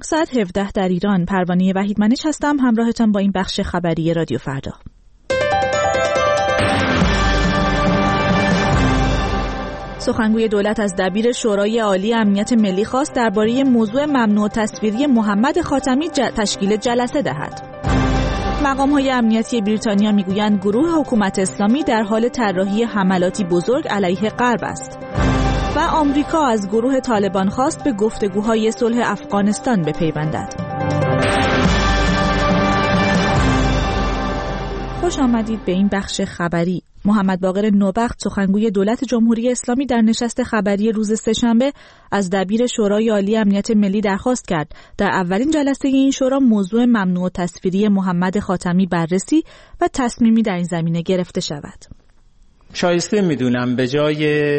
ساعت 17 در ایران. پروانه وحیدمنیج هستم، همراهتان با این بخش خبری رادیو فردا. سخنگوی دولت از دبیر شورای عالی امنیت ملی خواست درباره موضوع ممنوع تصویری محمد خاتمی تشکیل جلسه دهد. مقام‌های امنیتی بریتانیا میگویند گروه حکومت اسلامی در حال طراحی حملاتی بزرگ علیه غرب است. و آمریکا از گروه طالبان خواست به گفتگوهای صلح افغانستان بپیوندد. خوش آمدید به این بخش خبری. محمد باقر نوبخت سخنگوی دولت جمهوری اسلامی در نشست خبری روز سه‌شنبه از دبیر شورای عالی امنیت ملی درخواست کرد در اولین جلسه این شورا موضوع ممنوع تصویری محمد خاتمی بررسی و تصمیمی در این زمینه گرفته شود. شایسته میدونم به جای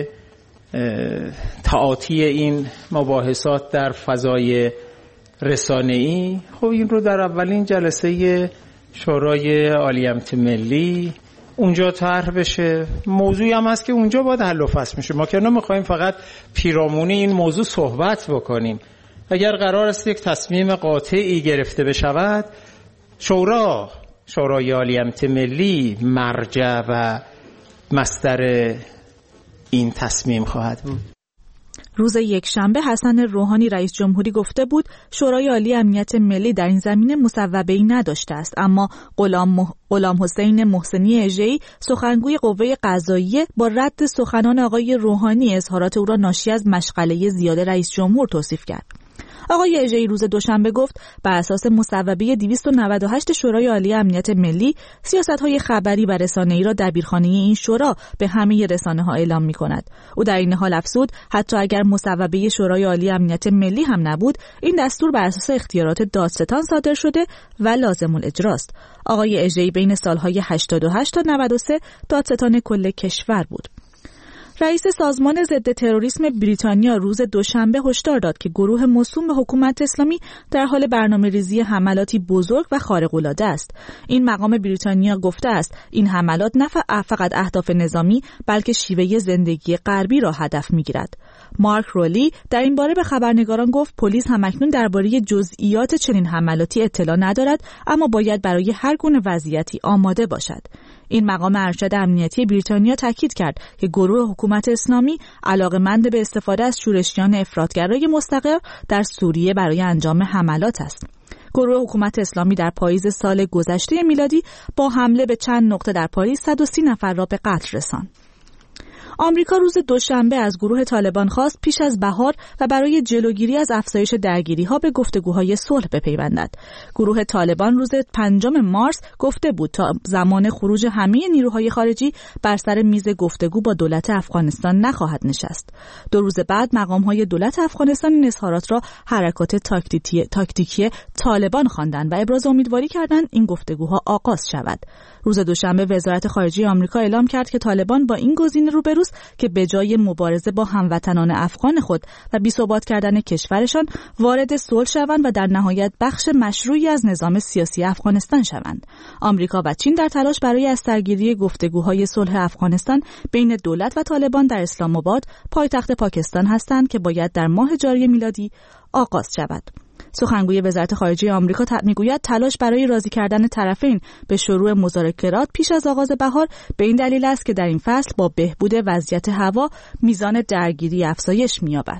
تعاطی این مباحثات در فضای رسانه‌ای، خب این رو در اولین جلسه شورای عالی امنیت ملی اونجا طرح بشه. موضوعی هم هست که اونجا باید حل و فصل میشه. ما که نمیخوایم فقط پیرامونی این موضوع صحبت بکنیم. اگر قرار است یک تصمیم قاطعی گرفته بشود، شورای عالی امنیت ملی مرجع و مصدر این تصمیم خواهد بود. روز یکشنبه حسن روحانی رئیس جمهوری گفته بود شورای عالی امنیت ملی در این زمینه مصوبه‌ای نداشته است، اما غلام حسین محسنی اژه‌ای سخنگوی قوه قضاییه با رد سخنان آقای روحانی اظهارات او را ناشی از مشغله زیاد رئیس جمهور توصیف کرد. آقای اژه‌ای روز دوشنبه گفت بر اساس مصوبه 298 شورای عالی امنیت ملی سیاست‌های خبری و رسانه‌ای را دبیرخانه این شورا به همه رسانه‌ها اعلام می‌کند. او در این حال افزود حتی اگر مصوبه شورای عالی امنیت ملی هم نبود، این دستور بر اساس اختیارات دادستان صادر شده و لازم الاجراست. آقای اژه‌ای بین سال‌های 88 تا 93 دادستان کل کشور بود. رئیس سازمان ضد تروریسم بریتانیا روز دوشنبه هشدار داد که گروه موسوم به حکومت اسلامی در حال برنامه‌ریزی حملاتی بزرگ و خارق‌العاده است. این مقام بریتانیا گفته است این حملات نه فقط اهداف نظامی بلکه شیوه زندگی غربی را هدف می‌گیرد. مارک رولی در این باره به خبرنگاران گفت پلیس همکنون درباره جزئیات چنین حملاتی اطلاع ندارد، اما باید برای هر گونه وضعیتی آماده باشد. این مقام ارشد امنیتی بریتانیا تاکید کرد که گروه حکومت اسلامی علاقه‌مند به استفاده از شورشیان افراطگرای مستقر در سوریه برای انجام حملات است. گروه حکومت اسلامی در پاییز سال گذشته میلادی با حمله به چند نقطه در پاریس 130 نفر را به قتل رساند. آمریکا روز دوشنبه از گروه طالبان خواست پیش از بهار و برای جلوگیری از افزایش درگیری‌ها به گفتگوهای صلح بپیوندد. گروه طالبان روز 5 مارس گفته بود تا زمان خروج همه نیروهای خارجی بر سر میز گفتگو با دولت افغانستان نخواهد نشست. 2 روز بعد مقام‌های دولت افغانستان این اظهارات را حرکات تاکتیکی طالبان خواندند و ابراز امیدواری کردند این گفتگوها آغاز شود. روز دوشنبه وزارت خارجه آمریکا اعلام کرد که طالبان با این گزینه روبروست که به جای مبارزه با هموطنان افغان خود و بی‌ثبات کردن کشورشان وارد صلح شوند و در نهایت بخش مشروعی از نظام سیاسی افغانستان شوند. آمریکا و چین در تلاش برای از سرگیری گفتگوهای صلح افغانستان بین دولت و طالبان در اسلام آباد پایتخت پاکستان هستند که باید در ماه جاری میلادی آغاز شود. سخنگوی وزارت خارجه آمریکا میگوید تلاش برای راضی کردن طرفین به شروع مذاکرات پیش از آغاز بهار به این دلیل است که در این فصل با بهبود وضعیت هوا میزان درگیری افزایش می‌یابد.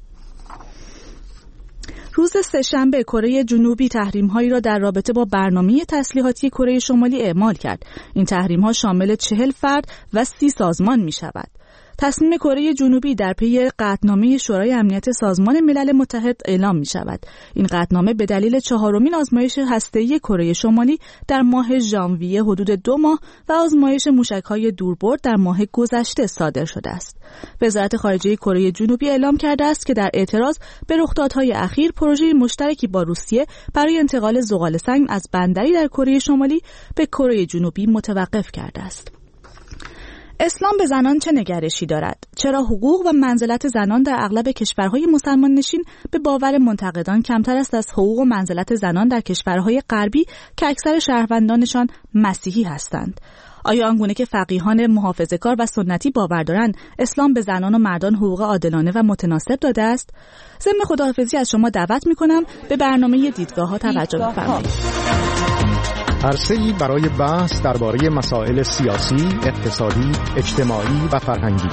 روز سه‌شنبه کره جنوبی تحریم‌هایی را در رابطه با برنامه تسلیحاتی کره شمالی اعمال کرد. این تحریم‌ها شامل 40 فرد و 30 سازمان می‌شود. تصمیم کره جنوبی در پی قطعنامه شورای امنیت سازمان ملل متحد اعلام می شود. این قطعنامه به دلیل 4مین آزمایش هسته‌ای کره شمالی در ماه ژانویه حدود 2 ماه و آزمایش موشک‌های دوربرد در ماه گذشته صادر شده است. وزارت خارجه کره جنوبی اعلام کرده است که در اعتراض به رخدادهای اخیر پروژه مشترکی با روسیه برای انتقال ذغال‌سنگ از بندری در کره شمالی به کره جنوبی متوقف کرده است. اسلام به زنان چه نگرشی دارد؟ چرا حقوق و منزلت زنان در اغلب کشورهای مسلمان نشین به باور منتقدان کمتر است از حقوق و منزلت زنان در کشورهای غربی که اکثر شهروندانشان مسیحی هستند؟ آیا آنگونه که فقیهان محافظه‌کار و سنتی باور دارند اسلام به زنان و مردان حقوق عادلانه و متناسب داده است؟ ضمن خداحافظی از شما دعوت می‌کنم به برنامه دیدگاه‌ها توجه بفرمایید. عرصه‌ای برای بحث درباره مسائل سیاسی، اقتصادی، اجتماعی و فرهنگی.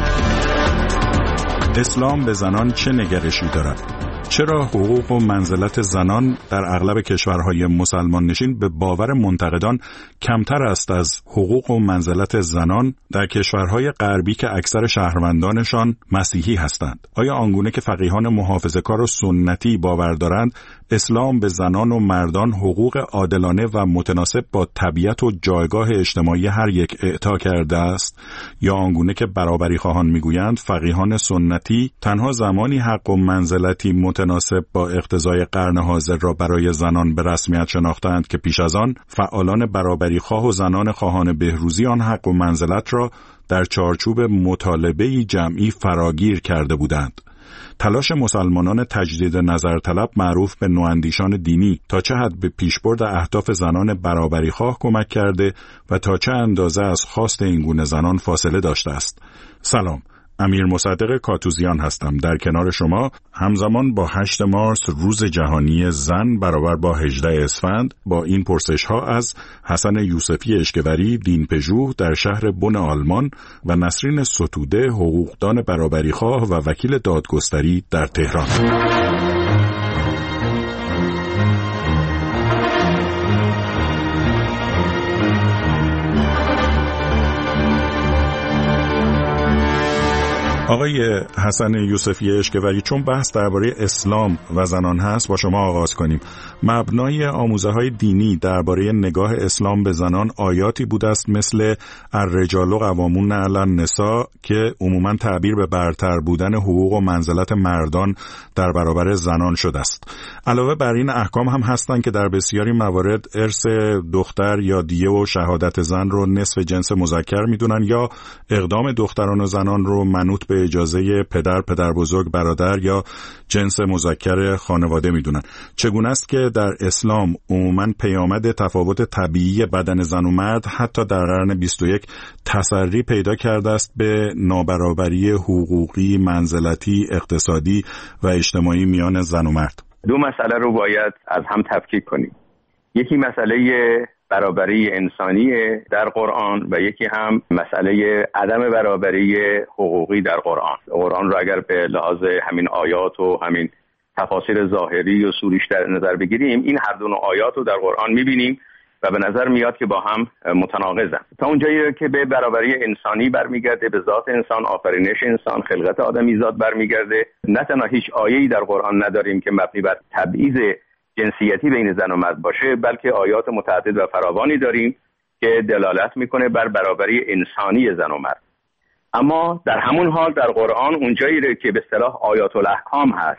اسلام به زنان چه نگرشی دارد؟ چرا حقوق و منزلت زنان در اغلب کشورهای مسلمان نشین به باور منتقدان کمتر است از حقوق و منزلت زنان در کشورهای غربی که اکثر شهروندانشان مسیحی هستند؟ آیا آنگونه که فقیهان محافظه‌کار و سنتی باور دارند اسلام به زنان و مردان حقوق عادلانه و متناسب با طبیعت و جایگاه اجتماعی هر یک اعطا کرده است؟ یا آنگونه که برابری خواهان میگویند فقیهان سنتی تنها زمانی حق و منزلتی متناسب با اقتضای قرن حاضر را برای زنان به رسمیت شناختند که پیش از آن فعالان برابری خواه و زنان خواهان بهروزی آن حق و منزلت را در چارچوب مطالبه‌ای جمعی فراگیر کرده بودند. تلاش مسلمانان تجدید نظر طلب معروف به نواندیشان دینی تا چه حد به پیشبرد اهداف زنان برابری خواه کمک کرده و تا چه اندازه از خواست این گونه زنان فاصله داشته است. سلام، امیر مصدق کاتوزیان هستم در کنار شما همزمان با 8 مارس روز جهانی زن برابر با 18 اسفند با این پرسش ها از حسن یوسفی اشکوری دینپژوه در شهر بن آلمان و نسرین ستوده حقوقدان برابری خواه و وکیل دادگستری در تهران. آقای حسن یوسفی اشکوری، چون بحث درباره اسلام و زنان هست با شما آغاز کنیم. مبنای آموزه‌های دینی درباره نگاه اسلام به زنان آیاتی بوده است مثل الرجال قوامون علی النساء که عموماً تعبیر به برتر بودن حقوق و منزلت مردان در برابر زنان شده است. علاوه بر این احکام هم هستند که در بسیاری موارد ارث دختر یا دیه و شهادت زن رو نصف جنس مذکر میدونن یا اقدام دختران و زنان رو منوط به اجازه پدر بزرگ، برادر یا جنس مذکر خانواده میدونن. چگونه است که در اسلام عموماً پیامد تفاوت طبیعی بدن زن و مرد حتی در قرن 21 تسری پیدا کرده است به نابرابری حقوقی، منزلتی، اقتصادی و اجتماعی میان زن و مرد؟ دو مسئله رو باید از هم تفکیک کنیم. یکی مسئله برابری انسانی در قرآن و یکی هم مسئله عدم برابری حقوقی در قرآن. قرآن رو اگر به لحاظ همین آیات و همین تفاسیر ظاهری و سوریش در نظر بگیریم، این هر دو آیات رو در قرآن می‌بینیم و به نظر میاد که با هم متناقضن. تا اونجایی که به برابری انسانی برمیگرده، به ذات انسان، آفرینش انسان، خلقت آدمیزاد برمیگرده، نه تنها هیچ آیه‌ای در قرآن نداریم که مبنی بر تبعیض جنسیتی بین زن و مرد باشه، بلکه آیات متعدد و فراوانی داریم که دلالت میکنه بر برابری انسانی زن و مرد. اما در همون حال در قرآن اونجایی که به اصطلاح آیات الاحکام هست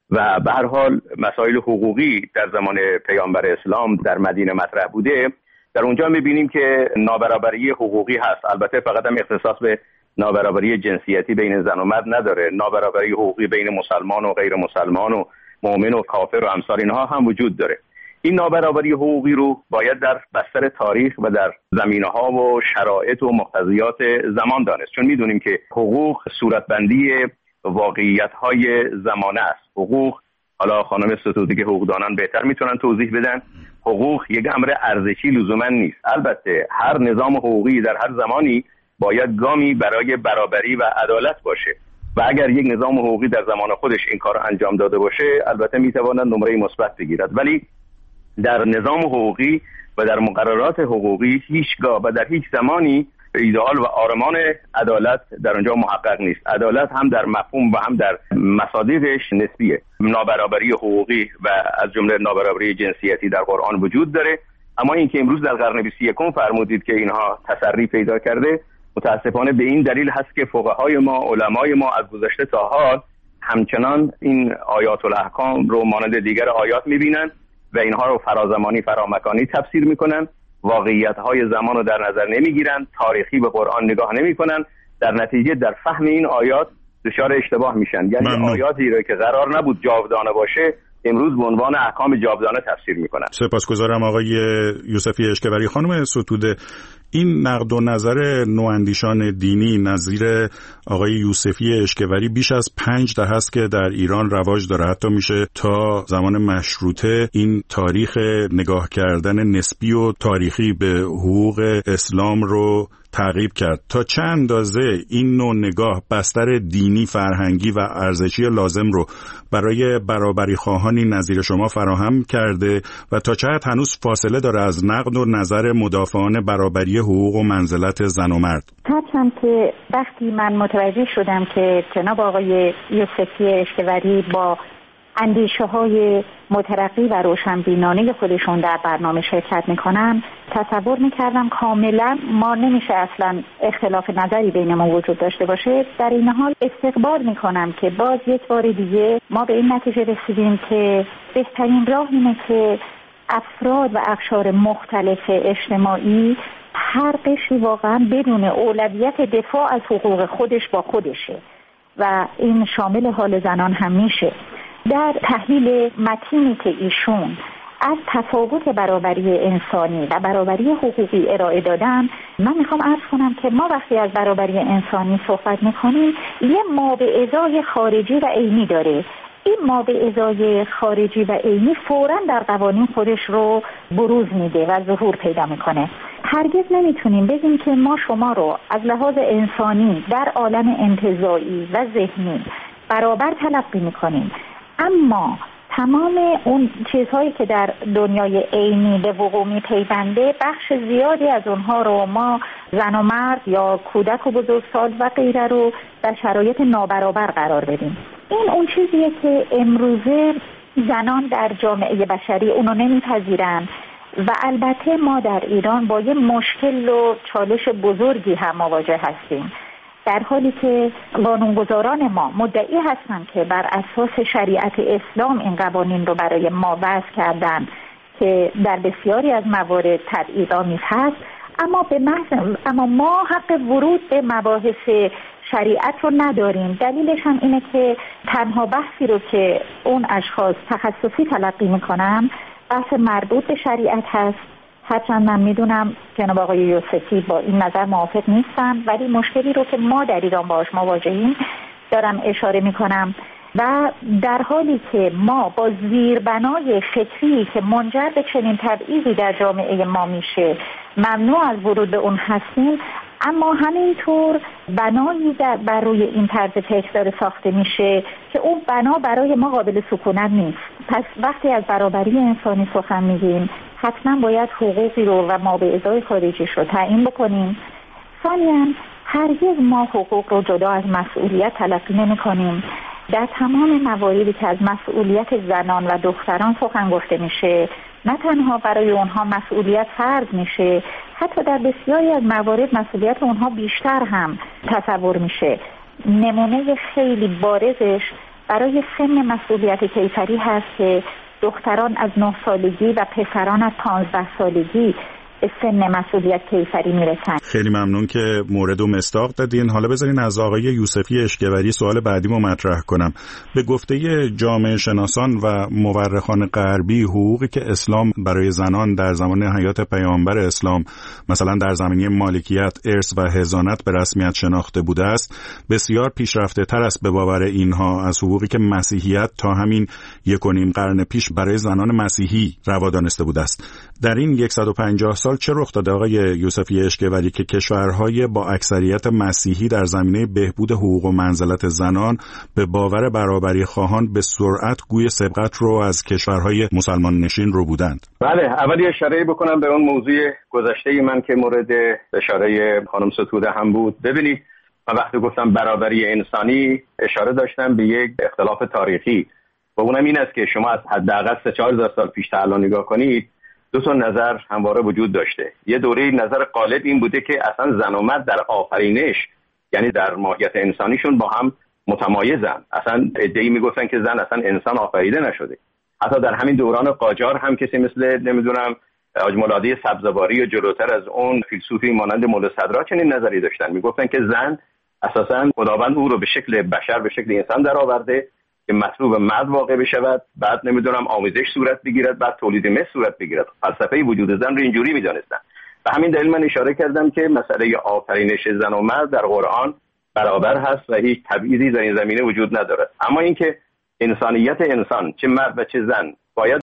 و به هر حال مسائل حقوقی در زمان پیامبر اسلام در مدینه مطرح بوده، در اونجا میبینیم که نابرابری حقوقی هست. البته فقط هم اختصاص به نابرابری جنسیتی بین زن و مرد نداره، نابرابری حقوقی بین مسلمان و غیر مسلمان و مؤمن و کافر و امثال اینها هم وجود داره. این نابرابری حقوقی رو باید در بستر تاریخ و در زمینه‌ها و شرایط و مقتضیات زمان دانست، چون میدونیم که حقوق صورتبندی واقعیت‌های زمانه است. حقوق، حالا خانم ستودی که حقوقدانان بهتر میتونن توضیح بدن، حقوق یک امر ارزشی لزوما نیست. البته هر نظام حقوقی در هر زمانی باید گامی برای برابری و عدالت باشه و اگر یک نظام حقوقی در زمان خودش این کار انجام داده باشه البته میتواند نمره مثبت بگیرد، ولی در نظام حقوقی و در مقررات حقوقی هیچگاه و در هیچ زمانی ایدئال و آرمان عدالت در اونجا محقق نیست. عدالت هم در مفهوم و هم در مصادیقش نسبیه. نابرابری حقوقی و از جمله نابرابری جنسیتی در قرآن وجود داره، اما این که امروز در قرن 21 فرمودید که اینها تسری پیدا کرده، متاسفانه به این دلیل هست که فقهای ما، علمای ما از گذشته تا حال همچنان این آیات الاحکام رو مانند دیگر آیات می‌بینن و اینها رو فرازمانی فرامکانی تفسیر می‌کنن واقعیت‌های زمان رو در نظر نمیگیرن، تاریخی به قرآن نگاه نمی‌کنن، در نتیجه در فهم این آیات دچار اشتباه میشن. یعنی آیاتی رو که قرار نبود جاودانه باشه امروز به عنوان احکام جاودانه تفسیر میکنن. سپاسگزارم آقای یوسفی اشکبری. خانم ستوده، این نقد و نظر نواندیشان دینی نظیر آقای یوسفی اشکبری بیش از 5 دهه است که در ایران رواج داره. حتی میشه تا زمان مشروطه این تاریخ نگاه کردن نسبی و تاریخی به حقوق اسلام رو تعقیب کرد. تا چه اندازه این نوع نگاه بستر دینی، فرهنگی و ارزشی لازم رو برای برابری خواهانی نظیر شما فراهم کرده و تا چه حد هنوز فاصله داره از نقد و نظر مدافعان برابری حقوق و منزلت زن و مرد؟ هرچند که وقتی من متوجه شدم که جناب آقای یوسفی اشکبری با اندیشه های مترقی و روشنبینانه خودشون در برنامه شرکت میکنن، تصور میکردم کاملا ما نمیشه اصلا اختلاف نظری بین ما وجود داشته باشه. در این حال استقبال میکنم که باز یک بار دیگه ما به این نتیجه رسیدیم که بهترین راه اینه که افراد و اقشار مختلف اجتماعی هر قشری واقعا بدون اولویت دفاع از حقوق خودش با خودشه و این شامل حال زنان هم میشه. در تحلیل متینی که ایشون از تفاوت برابری انسانی و برابری حقوقی ارائه دادن، من میخوام عرض کنم که ما وقتی از برابری انسانی صحبت میکنیم یه مابعضای خارجی و عینی داره. این مابعضای خارجی و عینی فوراً در قوانین خودش رو بروز میده و ظهور پیدا میکنه. هرگز نمیتونیم بگیم که ما شما رو از لحاظ انسانی در عالم انتزاعی و ذهنی برابر تلقی میکنیم، اما تمام اون چیزهایی که در دنیای عینی به وقوع میپیونده بخش زیادی از اونها رو ما زن و مرد یا کودک و بزرگسال و غیره رو در شرایط نابرابر قرار بدیم. این اون چیزیه که امروزه زنان در جامعه بشری اونو نمیپذیرن و البته ما در ایران با یه مشکل و چالش بزرگی هم مواجه هستیم، در حالی که قانونگذاران ما مدعی هستند که بر اساس شریعت اسلام این قوانین رو برای ما وضع کردن که در بسیاری از موارد تبعیض‌آمیز هست، اما ما حق ورود به مباحث شریعت رو نداریم. دلیلش هم اینه که تنها بحثی رو که اون اشخاص تخصصی تلقی میکنن بحث مربوط به شریعت هست. هرچند من میدونم جناب آقای یوسفی با این نظر موافق نیستن، ولی مشکلی رو که ما در ایران باهاش مواجهیم دارم اشاره میکنم و در حالی که ما با زیربنای فکری که منجر به چنین تبعیضی در جامعه ما میشه ممنوع از ورود به اون هستیم، اما همینطور بنایی بر روی این طرز فکر داره ساخته میشه که اون بنا برای ما قابل سکونت نیست. پس وقتی از برابری انسانی سخن میگیم حتما باید حقوقی رو و مابعضای خارجیش رو تعیین بکنیم. ثانیاً هرگز ما حقوق رو جدا از مسئولیت تلقی نمی کنیم. در تمام مواردی که از مسئولیت زنان و دختران سخن گفته میشه نه تنها برای اونها مسئولیت فرض میشه، حتی در بسیاری از موارد مسئولیت اونها بیشتر هم تصور میشه. نمونه خیلی بارزش برای سن مسئولیت کیفری هست که دختران از 9 سالگی و پسران از 15 سالگی به سن مسئولیت کیفری میرسن. خیلی ممنون که مورد و مصداق دادین. حالا بذارین از آقای یوسفی اشکبری سوال بعدیمو مطرح کنم. به گفته جامعه شناسان و مورخان غربی، حقوقی که اسلام برای زنان در زمان حیات پیامبر اسلام مثلا در زمینه مالکیت، ارث و حضانت به رسمیت شناخته بوده است، بسیار پیشرفته تر است به باور اینها از حقوقی که مسیحیت تا همین 1.5 قرن پیش برای زنان مسیحی روا دانسته بوده است. در این 150 سال چه رخ داده آقای یوسفی اشکبری که کشورهای با اکثریت مسیحی در زمینه بهبود حقوق و منزلت زنان به باور برابری خواهان به سرعت گوی سبقت رو از کشورهای مسلمان نشین رو بودند؟ بله، اولی اشاره بکنم به اون موضوع گذشته من که مورد اشاره خانم ستوده هم بود. ببینید، من وقتی گفتم برابری انسانی اشاره داشتم به یک اختلاف تاریخی و اونم این است که شما از حداقل 3-4 سال پیش تا الان نگاه کنید، 2 نظر همواره وجود داشته. یه دوره نظر غالب این بوده که اصلا زن و مرد در آفرینش، یعنی در ماهیت انسانیشون با هم متمایزن. اصلا ادعی میگفتن که زن اصلا انسان آفریده نشده. حتی در همین دوران قاجار هم کسی مثل حاج مولادی سبزواری و جلوتر از اون فیلسوفی مانند مولا صدرا چنین نظری داشتن. میگفتن که زن اساساً خداوند او رو به شکل بشر، به شکل انسان درآورده که مطلوب مرد واقع بشود، بعد نمیدونم آموزش صورت بگیرد، بعد تولید مثل صورت بگیرد. فلسفه وجود زن رو اینجوری می‌دانستن. به همین دلیل من اشاره کردم که مسئله آفرینش زن و مرد در قرآن برابر هست و هیچ تبعیضی در این زمینه وجود ندارد. اما اینکه انسانیت انسان، چه مرد و چه زن، باید